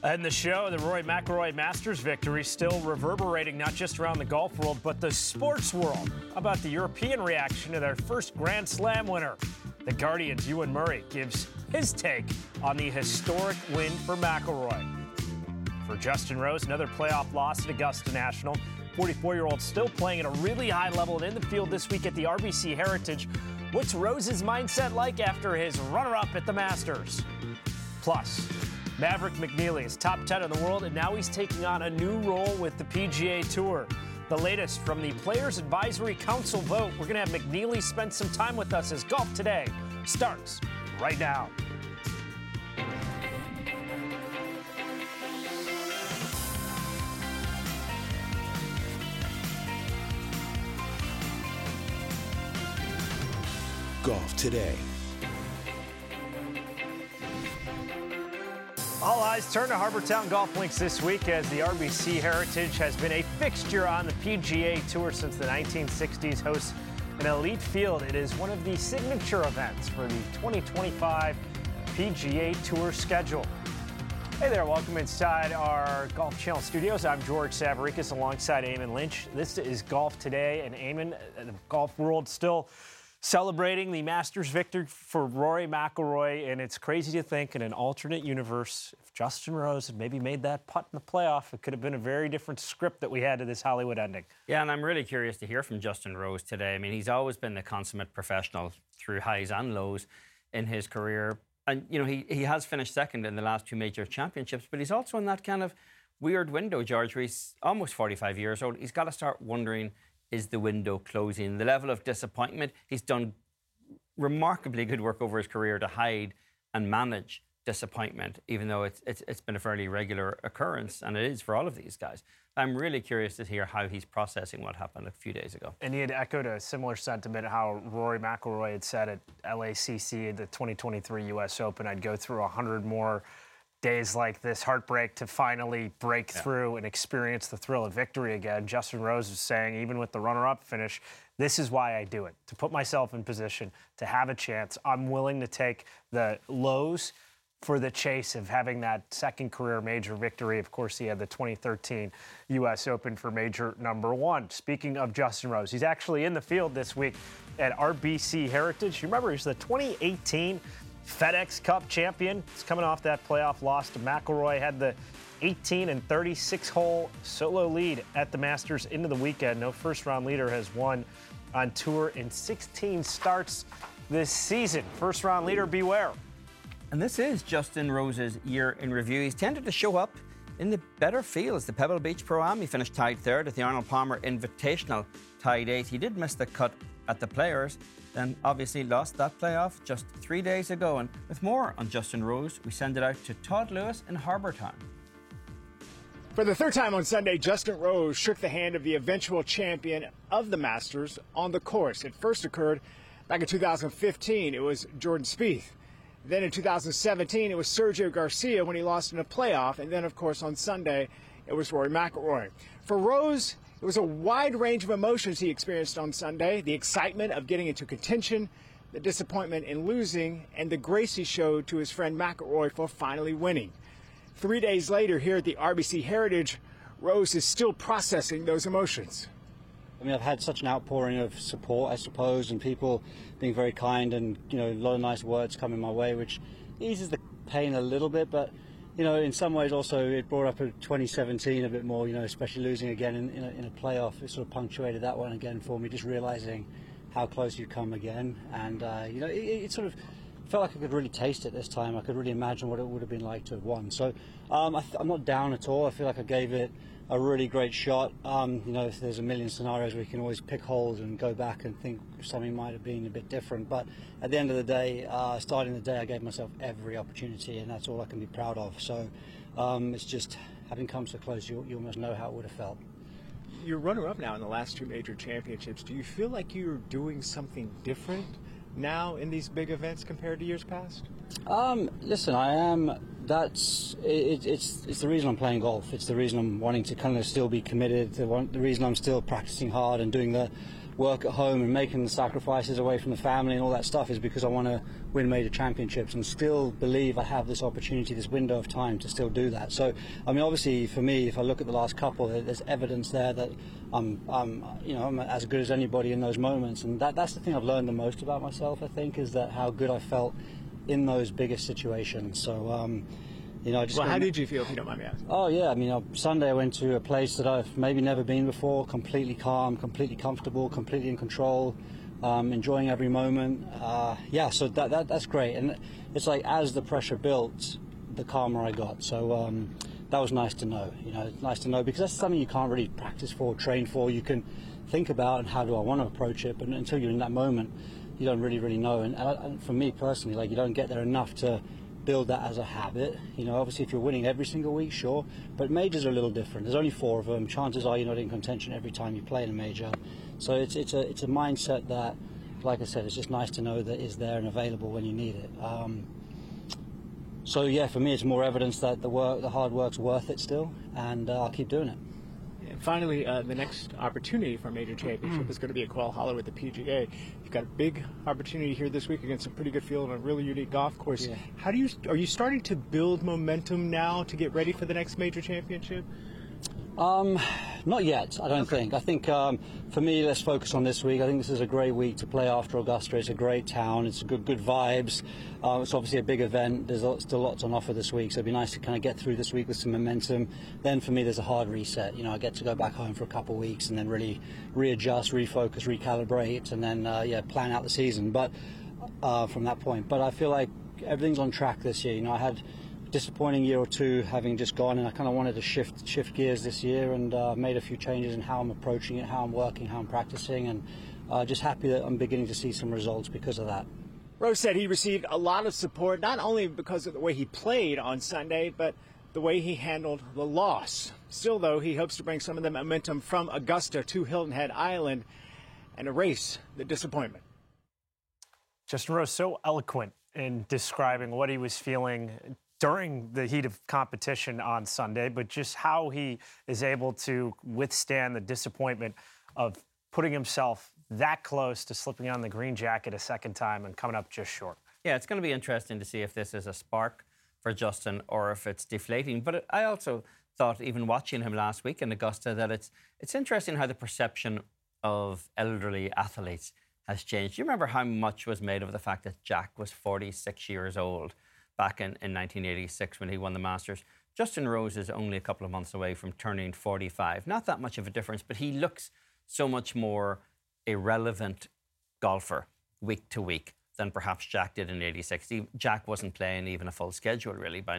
And the show, the Rory McIlroy Masters victory, still reverberating not just around the golf world, but the sports world. How about the European reaction to their first Grand Slam winner? The Guardian's Ewan Murray gives his take on the historic win for McIlroy. For Justin Rose, another playoff loss at Augusta National. 44-year-old still playing at a really high level and in the field this week at the RBC Heritage. What's Rose's mindset like after his runner-up at the Masters? Plus, Maverick McNeely is top 10 in the world, and now he's taking on a new role with the PGA Tour. The latest from the Players Advisory Council vote. We're going to have McNeely spend some time with us as Golf Today starts right now. Golf Today. All eyes turn to Harbour Town Golf Links this week as the RBC Heritage has been a fixture on the PGA Tour since the 1960s. Hosts an elite field. It is one of the signature events for the 2025 PGA Tour schedule. Hey there, welcome inside our Golf Channel studios. I'm George Savaricas alongside Eamon Lynch. This is Golf Today, and Eamon, the golf world still celebrating the Masters victory for Rory McIlroy, and it's crazy to think in an alternate universe, if Justin Rose had maybe made that putt in the playoff, it could have been a very different script that we had to this Hollywood ending. Yeah, and I'm really curious to hear from Justin Rose today. I mean, he's always been the consummate professional through highs and lows in his career. And, you know, he has finished second in the last two major championships, but he's also in that kind of weird window, George, where he's almost 45 years old. He's got to start wondering, is the window closing? The level of disappointment, he's done remarkably good work over his career to hide and manage disappointment, even though it's been a fairly regular occurrence, and it is for all of these guys. I'm really curious to hear how he's processing what happened a few days ago. And he had echoed a similar sentiment how Rory McIlroy had said at LACC, the 2023 U.S. Open, I'd go through 100 more days like this, heartbreak, to finally break through and experience the thrill of victory again. Justin Rose is saying, even with the runner-up finish, this is why I do it, to put myself in position to have a chance. I'm willing to take the lows for the chase of having that second career major victory. Of course, he had the 2013 U.S. Open for major number one. Speaking of Justin Rose, he's actually in the field this week at RBC Heritage. You remember, he's the 2018 FedEx Cup champion. He's coming off that playoff loss to McIlroy. Had the 18 and 36-hole solo lead at the Masters into the weekend. No first-round leader has won on tour in 16 starts this season. First-round leader, beware. And this is Justin Rose's year in review. He's tended to show up in the better fields. The Pebble Beach Pro-Am, he finished tied third at the Arnold Palmer Invitational, tied eighth. He did miss the cut at the Players, then obviously lost that playoff just 3 days ago. And with more on Justin Rose, we send it out to Todd Lewis in Harbour Town. For the third time on Sunday, Justin Rose shook the hand of the eventual champion of the Masters on the course. It first occurred back in 2015. It was Jordan Spieth. Then in 2017, it was Sergio Garcia when he lost in a playoff. And then, of course, on Sunday, it was Rory McIlroy. For Rose, it was a wide range of emotions he experienced on Sunday. The excitement of getting into contention, the disappointment in losing, and the grace he showed to his friend McIlroy for finally winning. 3 days later, here at the RBC Heritage, Rose is still processing those emotions. I mean, I've had such an outpouring of support, I suppose, and people being very kind and, you know, a lot of nice words coming my way, which eases the pain a little bit. But, you know, in some ways also it brought up 2017 a bit more, you know, especially losing again in a playoff. It sort of punctuated that one again for me, just realising how close you'd come again. And, you know, it sort of felt like I could really taste it this time. I could really imagine what it would have been like to have won. So I'm not down at all. I feel like I gave it a really great shot. You know, there's a million scenarios where you can always pick holes and go back and think something might have been a bit different. But at the end of the day, starting the day, I gave myself every opportunity, and that's all I can be proud of. So it's just, having come so close, you almost know how it would have felt. You're runner-up now in the last two major championships. Do you feel like you're doing something different now in these big events compared to years past? Listen, I am. It's the reason I'm playing golf. It's the reason I'm wanting to kind of still be committed. The reason I'm still practicing hard and doing the work at home and making the sacrifices away from the family and all that stuff is because I want to win major championships and still believe I have this opportunity, this window of time to still do that. So, I mean, obviously for me, if I look at the last couple, there's evidence there that I'm as good as anybody in those moments, and that's the thing I've learned the most about myself, I think, is that how good I felt in those biggest situations. So, how did you feel, if you don't mind me asking? Oh, yeah. I mean, Sunday I went to a place that I've maybe never been before, completely calm, completely comfortable, completely in control, enjoying every moment. So that's great. And it's like as the pressure built, the calmer I got. So that was nice to know. Nice to know because that's something you can't really practice for, train for. You can think about and how do I want to approach it, but until you're in that moment, you don't really know. And for me personally, like you don't get there enough to build that as a habit. Obviously if you're winning every single week, sure, but majors are a little different. There's only 4 of them. Chances are you're not in contention every time you play in a major. So it's a mindset that, like I said, it's just nice to know that is there and available when you need it. So yeah, for me it's more evidence that the hard work's worth it still, and I'll keep doing it. And finally, the next opportunity for a major championship is going to be at Quail Hollow with the PGA. You've got a big opportunity here this week against a pretty good field on a really unique golf course. Yeah. Are you starting to build momentum now to get ready for the next major championship? Not yet, I don't think. I think for me, let's focus on this week. I think this is a great week to play after Augusta. It's a great town. It's good vibes. It's obviously a big event. There's still lots on offer this week, so it'd be nice to kind of get through this week with some momentum. Then for me, there's a hard reset. I get to go back home for a couple of weeks and then really readjust, refocus, recalibrate, and then plan out the season. But from that point, but I feel like everything's on track this year. I had disappointing year or two having just gone, and I kind of wanted to shift gears this year and made a few changes in how I'm approaching it, how I'm working, how I'm practicing, and just happy that I'm beginning to see some results because of that. Rose said he received a lot of support, not only because of the way he played on Sunday, but the way he handled the loss. Still, though, he hopes to bring some of the momentum from Augusta to Hilton Head Island and erase the disappointment. Justin Rose, so eloquent in describing what he was feeling during the heat of competition on Sunday, but just how he is able to withstand the disappointment of putting himself that close to slipping on the green jacket a second time and coming up just short. Yeah, it's going to be interesting to see if this is a spark for Justin or if it's deflating. But I also thought, even watching him last week in Augusta, that it's interesting how the perception of elderly athletes has changed. Do you remember how much was made of the fact that Jack was 46 years old back in 1986 when he won the Masters? Justin Rose is only a couple of months away from turning 45. Not that much of a difference, but he looks so much more a relevant golfer week to week than perhaps Jack did in 86. Jack wasn't playing even a full schedule, really, by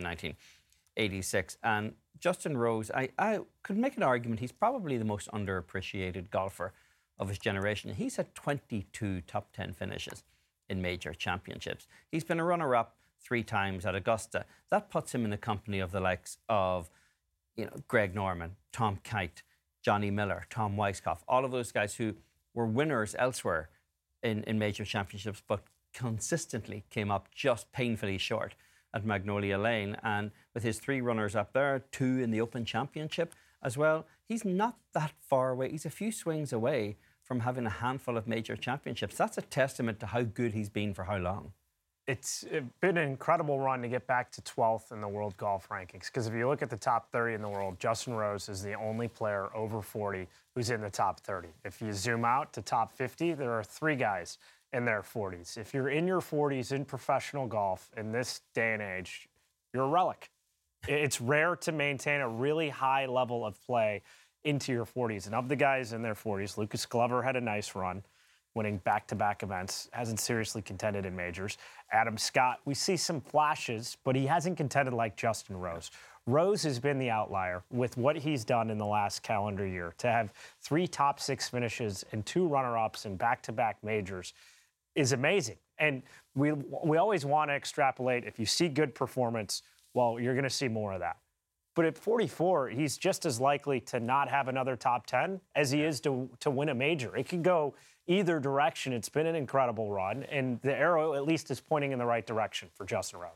1986. And Justin Rose, I could make an argument he's probably the most underappreciated golfer of his generation. He's had 22 top 10 finishes in major championships. He's been a runner-up 3 times at Augusta. That puts him in the company of the likes of, Greg Norman, Tom Kite, Johnny Miller, Tom Weiskopf, all of those guys who were winners elsewhere in major championships, but consistently came up just painfully short at Magnolia Lane. And with his 3 runners up there, 2 in the Open Championship as well, he's not that far away. He's a few swings away from having a handful of major championships. That's a testament to how good he's been for how long. It's been an incredible run to get back to 12th in the world golf rankings, because if you look at the top 30 in the world, Justin Rose is the only player over 40 who's in the top 30. If you zoom out to top 50, there are 3 guys in their 40s. If you're in your 40s in professional golf in this day and age, you're a relic. It's rare to maintain a really high level of play into your 40s. And of the guys in their 40s, Lucas Glover had a nice run, winning back-to-back events, hasn't seriously contended in majors. Adam Scott, we see some flashes, but he hasn't contended like Justin Rose. Rose has been the outlier with what he's done in the last calendar year. To have 3 top 6 finishes and 2 runner-ups in back-to-back majors is amazing. And we always want to extrapolate. If you see good performance, well, you're going to see more of that. But at 44, he's just as likely to not have another top 10 as he is to win a major. It can go either direction. It's been an incredible run, and the arrow at least is pointing in the right direction for Justin Rose.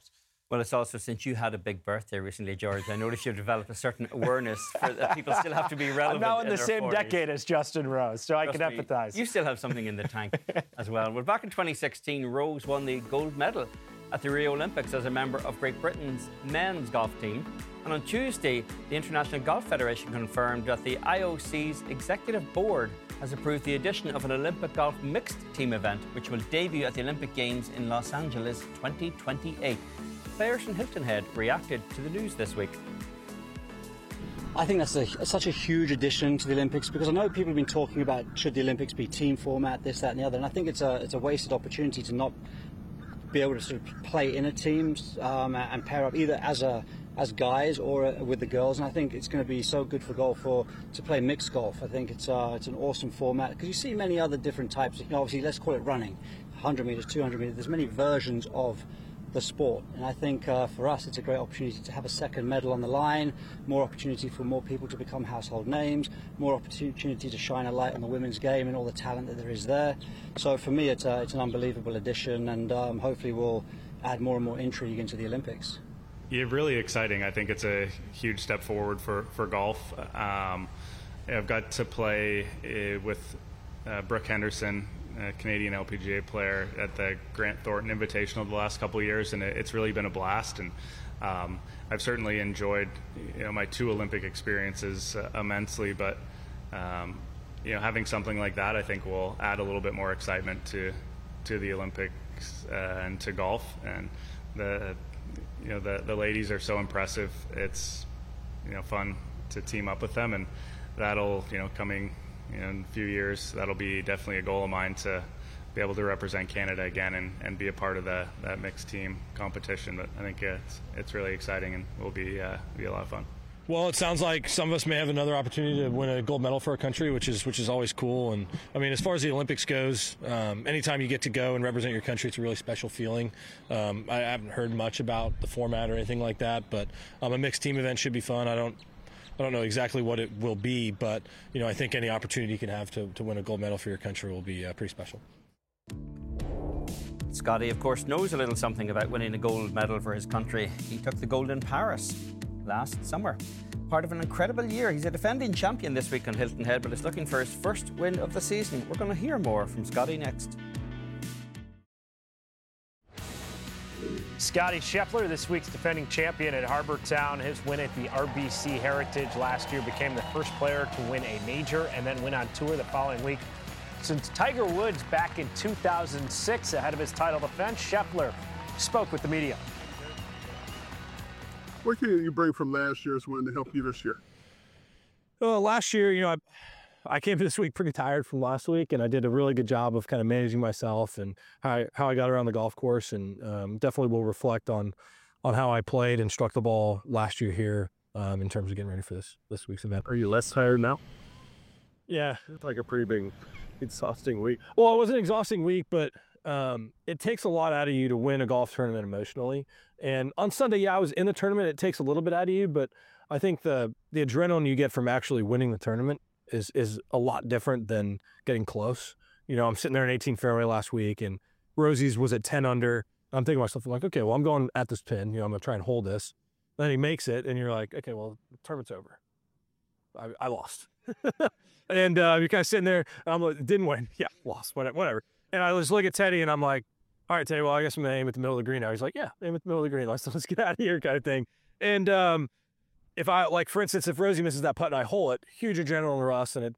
Well, it's also, since you had a big birthday recently, George, I noticed you've developed a certain awareness for that people still have to be relevant. I'm now in the same 40s. decade as Justin Rose, so I can empathize. You still have something in the tank as well. Well, back in 2016, Rose won the gold medal at the Rio Olympics as a member of Great Britain's men's golf team. And on Tuesday, the International Golf Federation confirmed that the IOC's executive board has approved the addition of an Olympic golf mixed team event, which will debut at the Olympic Games in Los Angeles 2028. Players from Hilton Head reacted to the news this week. I think that's such a huge addition to the Olympics, because I know people have been talking about should the Olympics be team format, this, that and the other, and I think it's a wasted opportunity to not be able to sort of play in a team and pair up either as guys or with the girls. And I think it's going to be so good for golf to play mixed golf. I think it's an awesome format, because you see many other different types. Obviously, let's call it running, 100 meters, 200 meters. There's many versions of the sport, and I think for us it's a great opportunity to have a second medal on the line, more opportunity for more people to become household names, more opportunity to shine a light on the women's game and all the talent that there is there. So for me it's an unbelievable addition, and hopefully we'll add more and more intrigue into the Olympics. Yeah, really exciting. I think it's a huge step forward for golf. I've got to play with Brooke Henderson, a Canadian LPGA player, at the Grant Thornton Invitational the last couple of years, and it's really been a blast. And I've certainly enjoyed my 2 Olympic experiences immensely, but having something like that, I think, will add a little bit more excitement to the Olympics and to golf. And the ladies are so impressive. It's fun to team up with them, and that'll coming in a few years, that'll be definitely a goal of mine, to be able to represent Canada again and be a part of that mixed team competition. But I think it's really exciting and will be a lot of fun. Well, it sounds like some of us may have another opportunity to win a gold medal for our country, which is always cool. And I mean, as far as the Olympics goes, anytime you get to go and represent your country, it's a really special feeling. I haven't heard much about the format or anything like that, but a mixed team event should be fun. I don't know exactly what it will be, but I think any opportunity you can have to win a gold medal for your country will be pretty special. Scotty, of course, knows a little something about winning a gold medal for his country. He took the gold in Paris last summer. Part of an incredible year. He's a defending champion this week on Hilton Head, but is looking for his first win of the season. We're going to hear more from Scotty next. Scotty Scheffler, this week's defending champion at Harbour Town. His win at the RBC Heritage last year became the first player to win a major and then win on tour the following week since Tiger Woods back in 2006. Ahead of his title defense, Scheffler spoke with the media. What can you bring from last year's win to help you this year? Well, last year, I came this week pretty tired from last week, and I did a really good job of kind of managing myself and how I got around the golf course, and definitely will reflect on how I played and struck the ball last year here in terms of getting ready for this week's event. Are you less tired now? Yeah. It's like a pretty big, exhausting week. Well, it was an exhausting week, but it takes a lot out of you to win a golf tournament emotionally. And on Sunday, I was in the tournament. It takes a little bit out of you, but I think the adrenaline you get from actually winning the tournament is a lot different than getting close. I'm sitting there in 18 fairway last week, and Rosie's was at 10 under. I'm thinking to myself, like, okay, well, I'm going at this pin. I'm going to try and hold this. Then he makes it, and you're like, okay, well, the tournament's over. I lost. And you're kind of sitting there, and I'm like, didn't win. Yeah, lost, whatever. And I just look at Teddy, and I'm like, all right, Teddy, well, I guess I'm going to aim at the middle of the green now. He's like, yeah, aim at the middle of the green. Let's get out of here kind of thing. And if I, like, for instance, if Rosie misses that putt and I hole it, huge adrenaline rush, and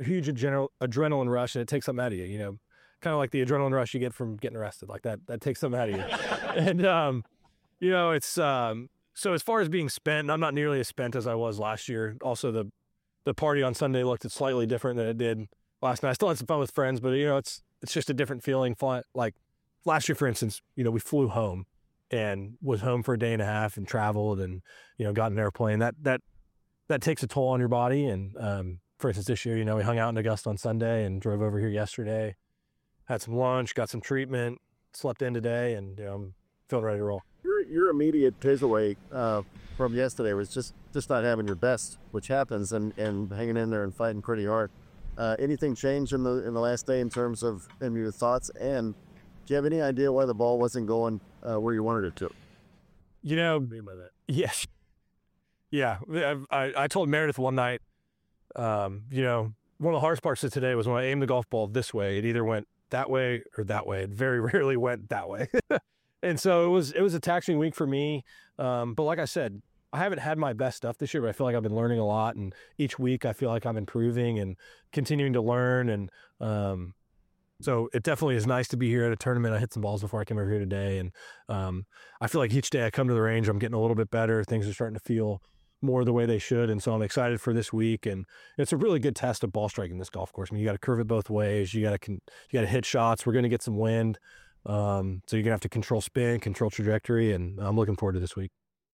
it takes something out of you, kind of like the adrenaline rush you get from getting arrested. Like that takes something out of you. And, it's, so as far as being spent, I'm not nearly as spent as I was last year. Also, the party on Sunday looked slightly different than it did last night. I still had some fun with friends, but, it's just a different feeling. Like last year, for instance, we flew home and was home for a day and a half and traveled and, got an airplane. That takes a toll on your body. And, for instance, this year, we hung out in Augusta on Sunday and drove over here yesterday, had some lunch, got some treatment, slept in today, and I'm feeling ready to roll. Your immediate takeaway from yesterday was just not having your best, which happens, and hanging in there and fighting pretty hard. Anything changed in the last day in terms of your thoughts? And do you have any idea why the ball wasn't going where you wanted it to? You know, What do you mean by that? yes. Yeah. I told Meredith one night, you know, one of the hardest parts of today was when I aimed the golf ball this way, it either went that way or that way. It very rarely went that way. And so it was a taxing week for me. But like I said, I haven't had my best stuff this year, but I feel like I've been learning a lot. And each week I feel like I'm improving and continuing to learn. And so it definitely is nice to be here at a tournament. I hit some balls before I came over here today. And I feel like each day I come to the range, I'm getting a little bit better. Things are starting to feel more the way they should. And so I'm excited for this week. And it's a really good test of ball striking this golf course. I mean, you got to curve it both ways. You got to hit shots. We're going to get some wind. So you're going to have to control spin, control trajectory. And I'm looking forward to this week.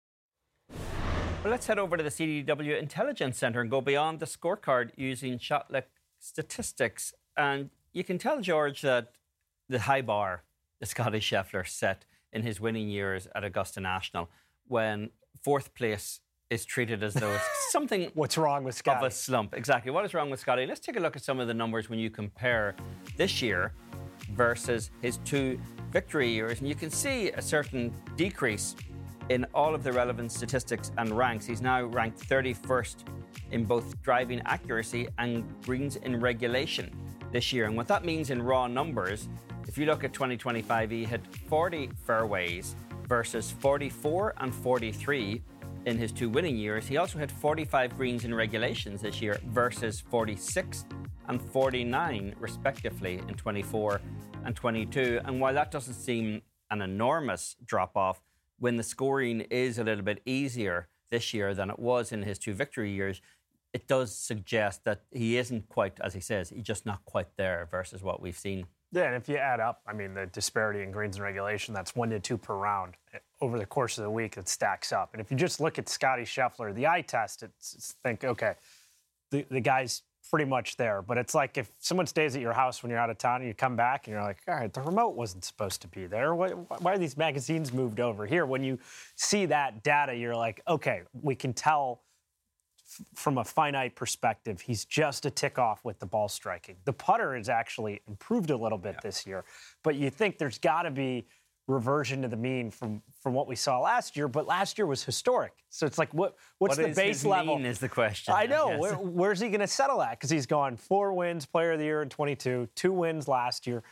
Well, let's head over to the CDW Intelligence Center and go beyond the scorecard using Shotluck statistics. And you can tell, George, that the high bar the Scotty Scheffler set in his winning years at Augusta National, when fourth place is treated as though it's something What's wrong with Scotty? of a slump. Exactly. What is wrong with Scotty? Let's take a look at some of the numbers when you compare this year versus his 2 victory years. And you can see a certain decrease in all of the relevant statistics and ranks. He's now ranked 31st in both driving accuracy and greens in regulation this year. And what that means in raw numbers, if you look at 2025, he hit 40 fairways versus 44 and 43 in his 2 winning years. He also hit 45 greens in regulations this year versus 46 and 49 respectively in 24 and 22. And while that doesn't seem an enormous drop-off, when the scoring is a little bit easier this year than it was in his 2 victory years, it does suggest that he isn't quite, as he says, he's just not quite there versus what we've seen. Yeah, and if you add up, I mean, the disparity in greens and regulation, that's 1 to 2 per round. Over the course of the week, it stacks up. And if you just look at Scotty Scheffler, the eye test, it's think, okay, the guy's pretty much there. But it's like if someone stays at your house when you're out of town and you come back and you're like, all right, the remote wasn't supposed to be there. Why are these magazines moved over here? When you see that data, you're like, okay, we can tell from a finite perspective, he's just a tick off with the ball striking. The putter has actually improved a little bit this year, but you think there's got to be reversion to the mean from what we saw last year, but last year was historic. So it's like, what's the base level? Mean is the question. I know. Where's he going to settle at? Because he's gone 4 wins, Player of the Year in 22, 2 wins last year,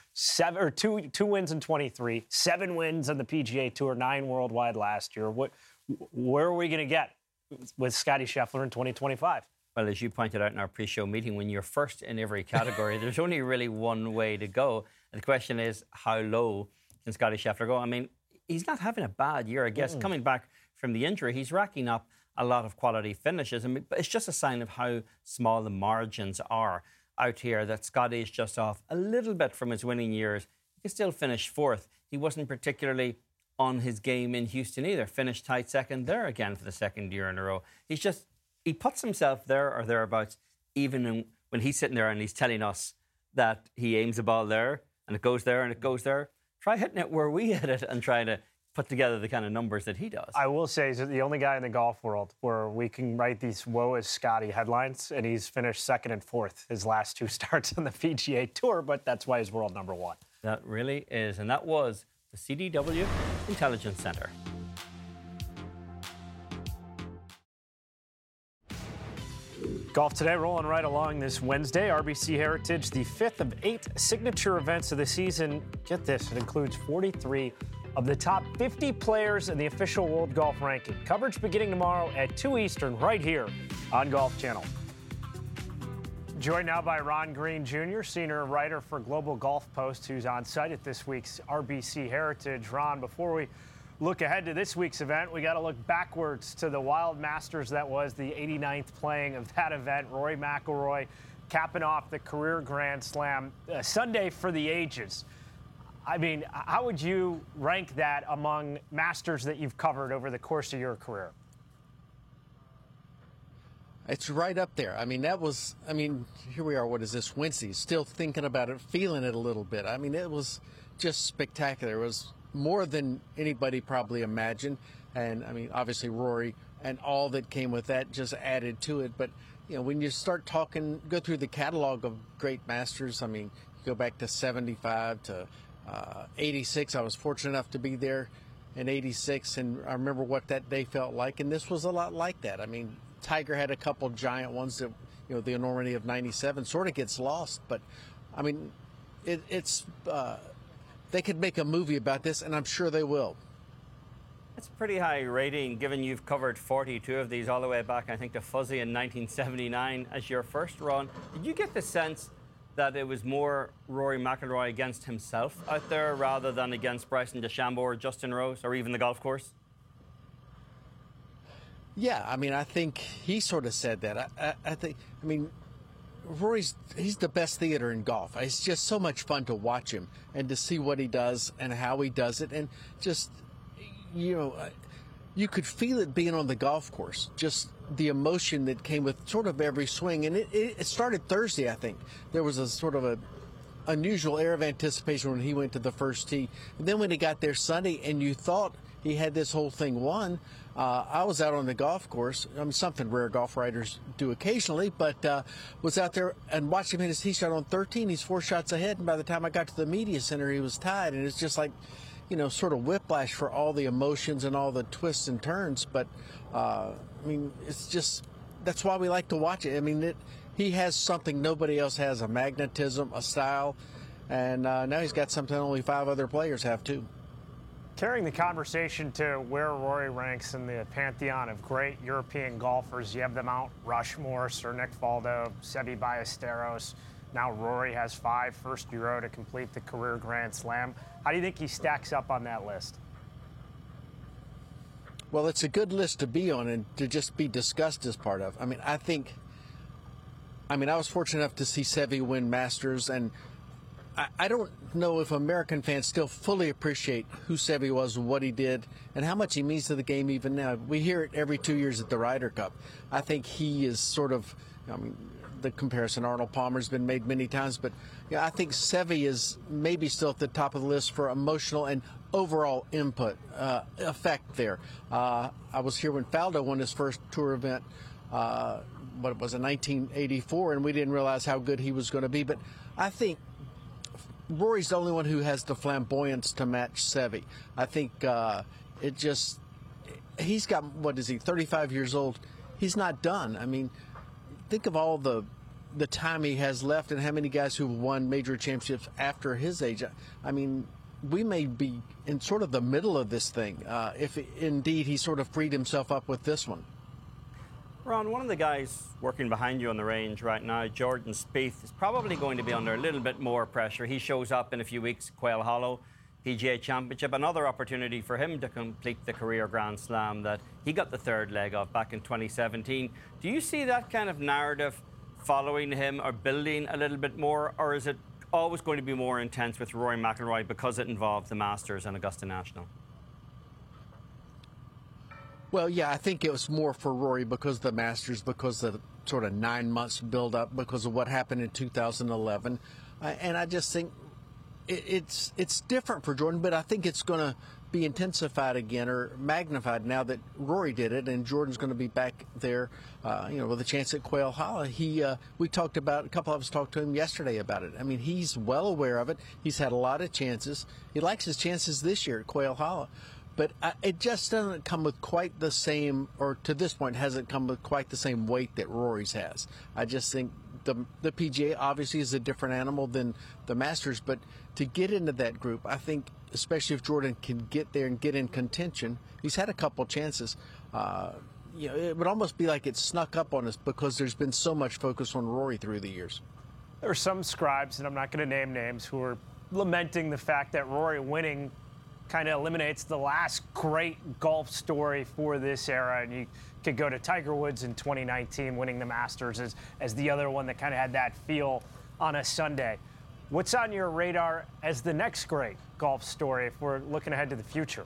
2 wins in 23, 7 wins on the PGA Tour, 9 worldwide last year. Where are we going to get with Scotty Scheffler in 2025? Well, as you pointed out in our pre-show meeting, when you're first in every category, there's only really one way to go. And the question is, how low can Scotty Scheffler go? I mean, he's not having a bad year, I guess. Coming back from the injury, he's racking up a lot of quality finishes. I mean, but it's just a sign of how small the margins are out here, that Scotty is just off a little bit from his winning years. He can still finish 4th. He wasn't particularly on his game in Houston either. Finished tight second there again for the 2nd year in a row. He puts himself there or thereabouts, even when he's sitting there and he's telling us that he aims the ball there and it goes there and it goes there. Try hitting it where we hit it and try to put together the kind of numbers that he does. I will say he's the only guy in the golf world where we can write these "woe is Scotty" headlines, and he's finished 2nd and 4th his last 2 starts on the PGA Tour, but that's why he's world number 1. That really is, and that was the CDW Intelligence Center. Golf Today rolling right along this Wednesday. RBC Heritage, the 5th of 8 signature events of the season. Get this, it includes 43 of the top 50 players in the official World Golf Ranking. Coverage beginning tomorrow at 2 Eastern right here on Golf Channel. Joined now by Ron Green Jr., senior writer for Global Golf Post, who's on site at this week's RBC Heritage. Ron, before we look ahead to this week's event, we got to look backwards to the wild Masters that was the 89th playing of that event. Rory McIlroy capping off the career Grand Slam. Sunday for the ages. I mean, how would you rank that among Masters that you've covered over the course of your career? It's right up there. I mean, here we are, what is this, Wednesday, still thinking about it, feeling it a little bit. I mean, it was just spectacular. It was more than anybody probably imagined. And, I mean, obviously Rory and all that came with that just added to it. But, you know, when you start talking, go through the catalog of great Masters, I mean, you go back to 75 to 86. I was fortunate enough to be there. in '86, and I remember what that day felt like, and this was a lot like that. I mean, Tiger had a couple giant ones that, the enormity of '97 sort of gets lost, but I mean, it's they could make a movie about this, and I'm sure they will. It's a pretty high rating, given you've covered 42 of these all the way back, I think, to Fuzzy in 1979 as your first run. Did you get the sense that it was more Rory McIlroy against himself out there rather than against Bryson DeChambeau or Justin Rose or even the golf course? Yeah, I mean, I think he sort of said that. I mean, he's the best theater in golf. It's just so much fun to watch him and to see what he does and how he does it, and just, you could feel it being on the golf course, just the emotion that came with sort of every swing. And it started Thursday, I think. There was a sort of a unusual air of anticipation when he went to the first tee. And then when he got there Sunday and you thought he had this whole thing won, I was out on the golf course. I mean, something rare golf writers do occasionally, but was out there and watched him hit his tee shot on 13. He's 4 shots ahead, and by the time I got to the media center, he was tied. And it's just like, sort of whiplash for all the emotions and all the twists and turns. But, I mean, it's just, that's why we like to watch it. I mean, he has something nobody else has, a magnetism, a style, and now he's got something only 5 other players have, too. Carrying the conversation to where Rory ranks in the pantheon of great European golfers, you have the Mount Rushmore, Sir Nick Faldo, Seve Ballesteros. Now Rory has 5 first Euro to complete the career Grand Slam. How do you think he stacks up on that list? Well, it's a good list to be on and to just be discussed as part of. I mean, I was fortunate enough to see Seve win Masters, and I don't know if American fans still fully appreciate who Seve was and what he did and how much he means to the game even now. We hear it every 2 years at the Ryder Cup. I think he is sort of, the comparison Arnold Palmer's been made many times, but I think Seve is maybe still at the top of the list for emotional and overall input effect there. I was here when Faldo won his first tour event, what was it, 1984, and we didn't realize how good he was going to be. But I think Rory's the only one who has the flamboyance to match Seve. I think he's got, 35 years old. He's not done. I mean, think of all the time he has left and how many guys who've won major championships after his age. I mean, we may be in sort of the middle of this thing if indeed he sort of freed himself up with this one. Ron, one of the guys working behind you on the range right now, Jordan Spieth, is probably going to be under a little bit more pressure. He shows up in a few weeks, Quail Hollow PGA Championship, another opportunity for him to complete the career Grand Slam that he got the 3rd leg of back in 2017. Do you see that kind of narrative following him or building a little bit more, or is it always going to be more intense with Rory McIlroy because it involved the Masters and Augusta National? Well, yeah, I think it was more for Rory because of the Masters, because of the sort of 9 months build up, because of what happened in 2011. And I just think it's different for Jordan, but I think it's going to be intensified again or magnified now that Rory did it, and Jordan's going to be back there, with a chance at Quail Hollow. We talked about, a couple of us talked to him yesterday about it. I mean, he's well aware of it. He's had a lot of chances. He likes his chances this year at Quail Hollow. But it just doesn't come with quite the same, or to this point hasn't come with quite the same weight that Rory's has. I just think the PGA obviously is a different animal than the Masters, but to get into that group, I think, especially if Jordan can get there and get in contention, he's had a couple chances. It would almost be like it snuck up on us because there's been so much focus on Rory through the years. There are some scribes, and I'm not going to name names, who are lamenting the fact that Rory winning kind of eliminates the last great golf story for this era. And you could go to Tiger Woods in 2019 winning the Masters as the other one that kind of had that feel on a Sunday. What's on your radar as the next great golf story if we're looking ahead to the future?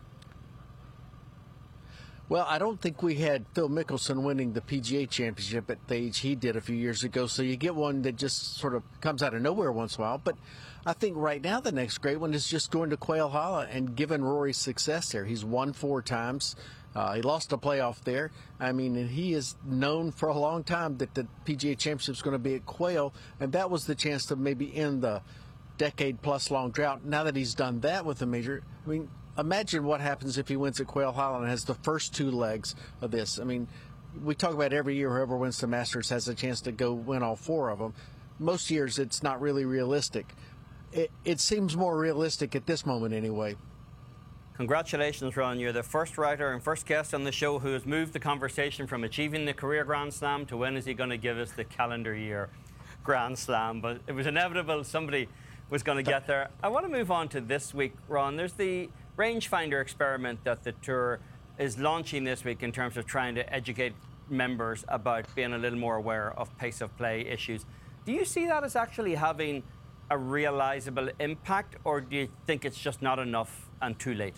Well, I don't think we had Phil Mickelson winning the PGA Championship at the age he did a few years ago, so you get one that just sort of comes out of nowhere once in a while. But I think right now the next great one is just going to Quail Hollow and giving Rory success there. He's won 4 times. He lost a playoff there. I mean, and he is known for a long time that the PGA Championship is going to be at Quail, and that was the chance to maybe end the decade-plus long drought. Now that he's done that with the major, I mean, imagine what happens if he wins at Quail Hollow and has the first 2 legs of this. I mean, we talk about every year whoever wins the Masters has a chance to go win all 4 of them. Most years it's not really realistic. It seems more realistic at this moment anyway. Congratulations, Ron. You're the first writer and first guest on the show who has moved the conversation from achieving the career Grand Slam to when is he going to give us the calendar year Grand Slam. But it was inevitable somebody was going to get there. I want to move on to this week, Ron. There's the rangefinder experiment that the Tour is launching this week in terms of trying to educate members about being a little more aware of pace of play issues. Do you see that as actually having a realizable impact, or do you think it's just not enough and too late?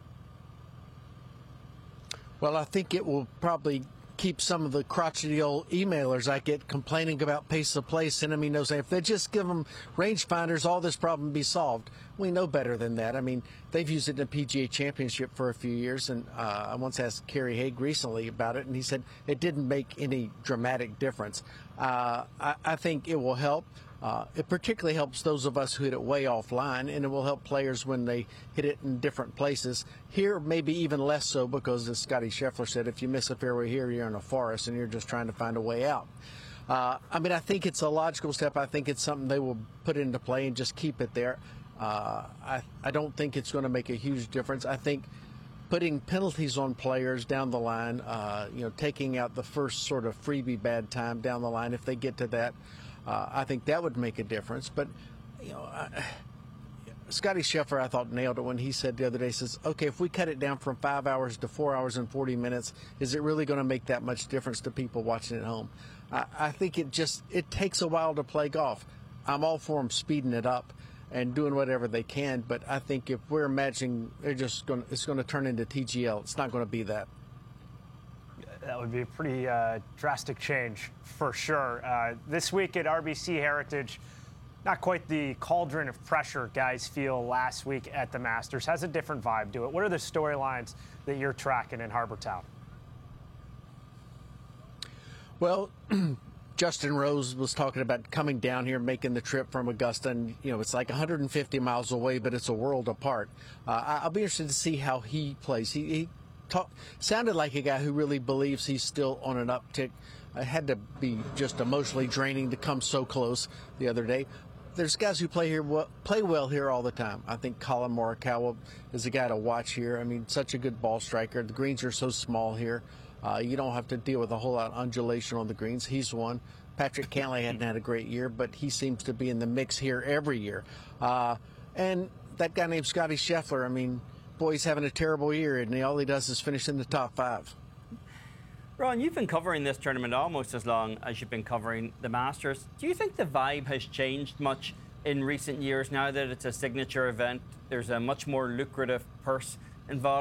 Well, I think it will probably keep some of the crotchety old emailers I get complaining about pace of play sending me notes saying if they just give them rangefinders, all this problem be solved. We know better than that. I mean, they've used it in the PGA Championship for a few years, and I once asked Kerry Haig recently about it, and he said it didn't make any dramatic difference. I think it will help. It particularly helps those of us who hit it way offline, and it will help players when they hit it in different places. Here, maybe even less so, because as Scotty Scheffler said, if you miss a fairway here, you're in a forest and you're just trying to find a way out. I mean, I think it's a logical step. I think it's something they will put into play and just keep it there. I don't think it's going to make a huge difference. I think putting penalties on players down the line, taking out the first sort of freebie bad time down the line, if they get to that, I think that would make a difference. But, Scotty Scheffler, I thought, nailed it when he said the other day, says, okay, if we cut it down from 5 hours to 4 hours and 40 minutes, is it really going to make that much difference to people watching at home? I think it takes a while to play golf. I'm all for them speeding it up and doing whatever they can, but I think if we're imagining it's going to turn into TGL, it's not going to be that. That would be a pretty drastic change for sure. This week at RBC Heritage, not quite the cauldron of pressure guys feel last week at the Masters. Has a different vibe to it. What are the storylines that you're tracking in Harbour Town? Well, Justin Rose was talking about coming down here, making the trip from Augusta, and it's like 150 miles away, but it's a world apart. I'll be interested to see how he plays. He sounded like a guy who really believes he's still on an uptick. It had to be just emotionally draining to come so close the other day. There's guys who play well here all the time. I think Colin Morikawa is a guy to watch here. I mean, such a good ball striker. The greens are so small here. You don't have to deal with a whole lot of undulation on the greens. He's one. Patrick Cantlay hadn't had a great year, but he seems to be in the mix here every year. And that guy named Scotty Scheffler, I mean, boy, he's having a terrible year, and all he does is finish in the top 5. Ron, you've been covering this tournament almost as long as you've been covering the Masters. Do you think the vibe has changed much in recent years now that it's a signature event? There's a much more lucrative purse involved.